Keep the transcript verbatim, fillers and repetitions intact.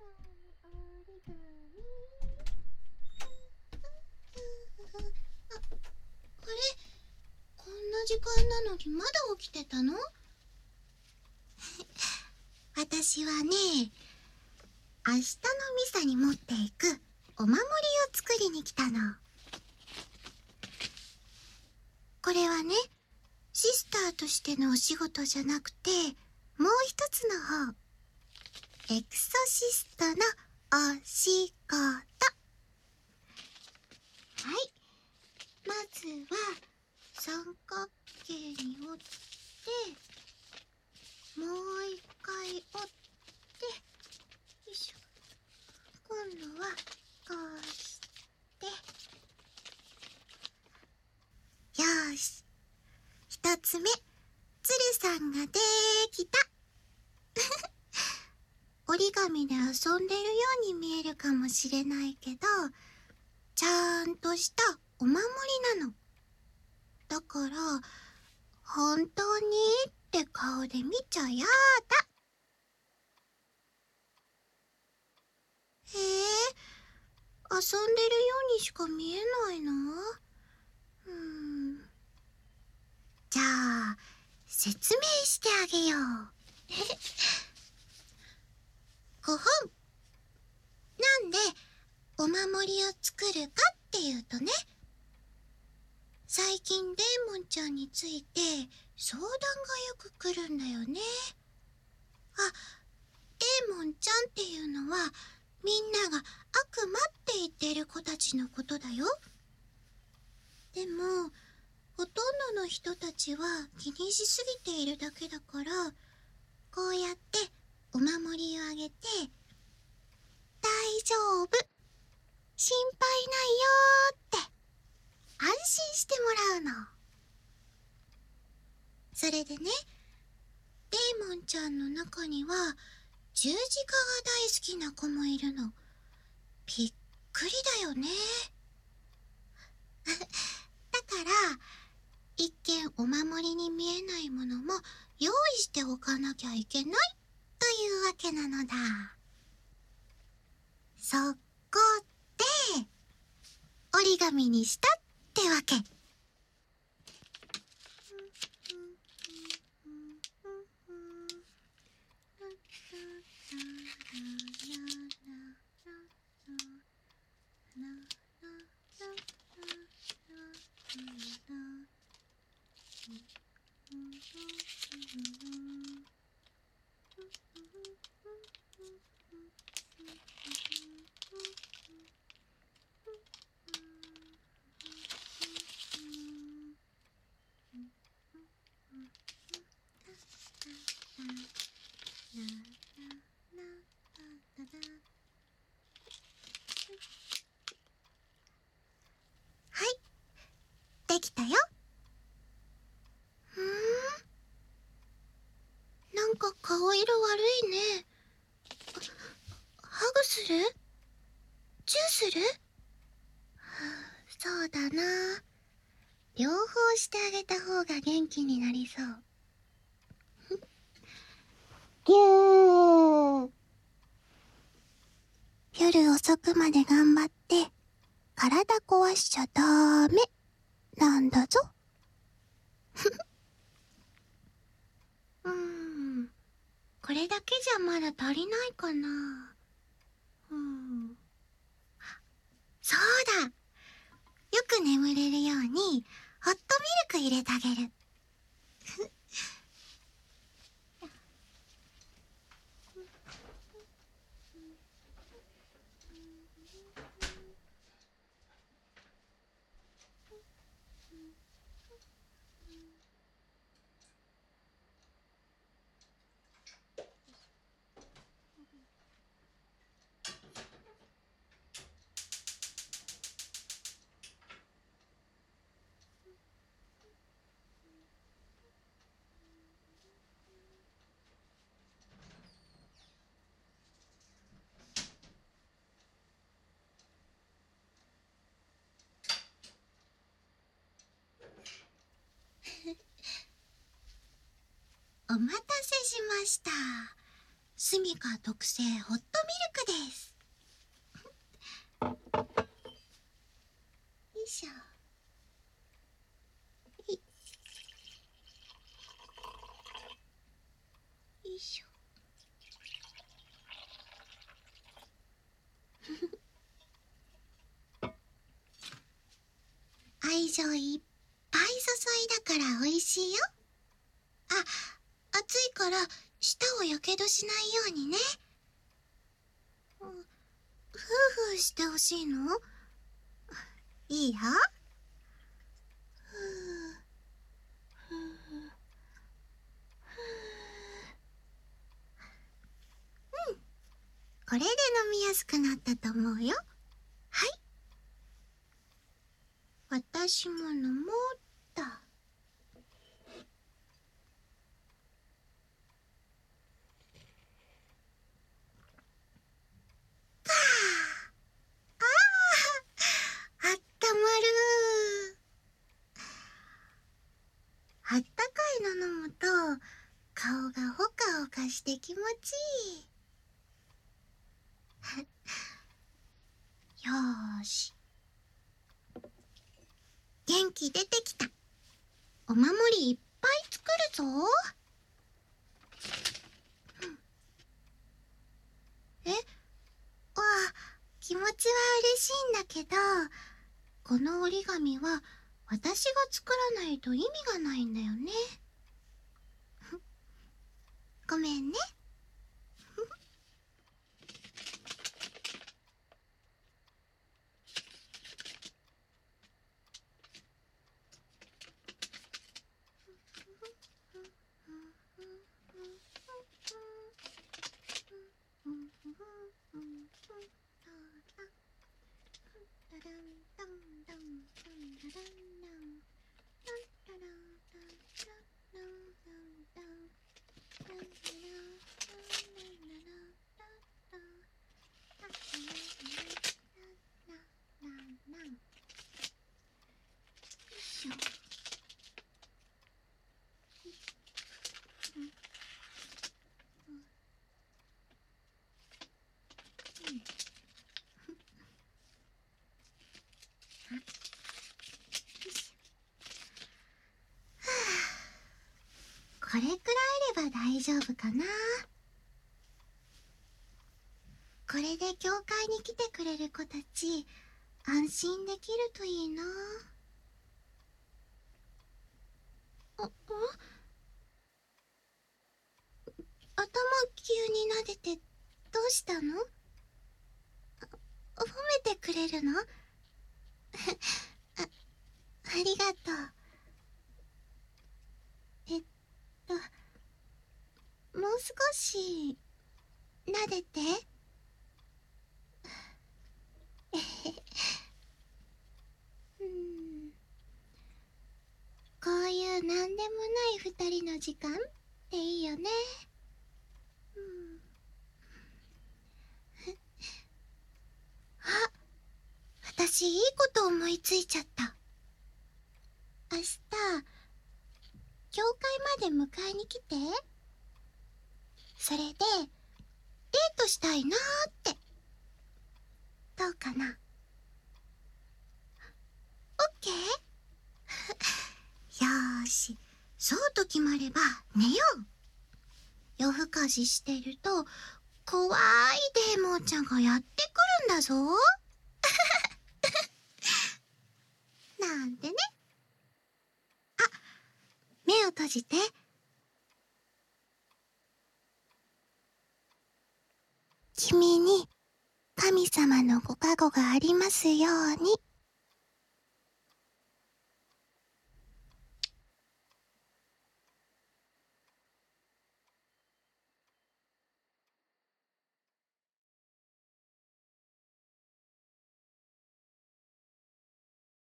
こんな時間なのにまだ起きてたの？私はね、明日のミサに持っていくお守りを作りに来たの。これはね、シスターとしてのお仕事じゃなくて、もう一つの方、エクソシストのお仕事。はい、まずは三角形に折って、もう一回折って、よいしょ。今度はこうして、よーし。一つ目、鶴さんができた。折り紙で遊んでるように見えるかもしれないけど、ちゃんとしたお守りなの。だから、本当にって顔で見ちゃやだ。へえ、遊んでるようにしか見えないの？うーん。じゃあ、説明してあげよう。ごほん。なんでお守りを作るかっていうとね、最近デーモンちゃんについて相談がよく来るんだよね。あ、デーモンちゃんっていうのはみんなが悪魔って言ってる子たちのことだよ。でもほとんどの人たちは気にしすぎているだけだから、こうやってお守りをあげて、大丈夫、心配ないよーって安心してもらうの。それでね、デーモンちゃんの中には十字架が大好きな子もいるの。びっくりだよね。だから一見お守りに見えないものも用意しておかなきゃいけないというわけなのだ。そこで折り紙にしたってわけ。はい、できたよ。ふーん、なんか顔色悪いね。ハグする？チューする？そうだな。両方してあげた方が元気になりそう。ぎゅー。夜遅くまで頑張って体壊しちゃダメなんだぞ。うーん、これだけじゃまだ足りないかな。うん、そうだ、よく眠れるようにホットミルク入れてあげる。お待たせしました。 スミカ特製ホットミルクです。よいしょ。いよいしょ。愛情いっぱい注いだから美味しいよ。あ、熱いから舌をやけどしないようにね。ふうふうしてほしいの？いいよ。ふうふうふう。うん。これで飲みやすくなったと思うよ。はい。私も飲もうっと。あったまる。あったかいの飲むと顔がほかほかして気持ちいい。よーし。元気出てきた。お守りいっぱい作るぞ。え、わあ、気持ちは嬉しいんだけど、この折り紙は私が作らないと意味がないんだよね。ごめんね。これくらいあれば大丈夫かな。これで教会に来てくれる子たち安心できるといいな。あ、あ、頭急に撫でてどうしたの？褒めてくれるの？あ、ありがとう。えっともう少し撫でて。えへへ。うん、こういうなんでもない二人の時間っていいよね。うん、あ、私いいこと思いついちゃった。明日教会まで迎えに来て。それでデートしたいなーって。どうかな？オッケー？よーし、そうと決まれば寝よう。夜更かししてると怖いデーモンちゃんがやってくるんだぞ。なんてね。あ、目を閉じて。君に神様のご加護がありますように。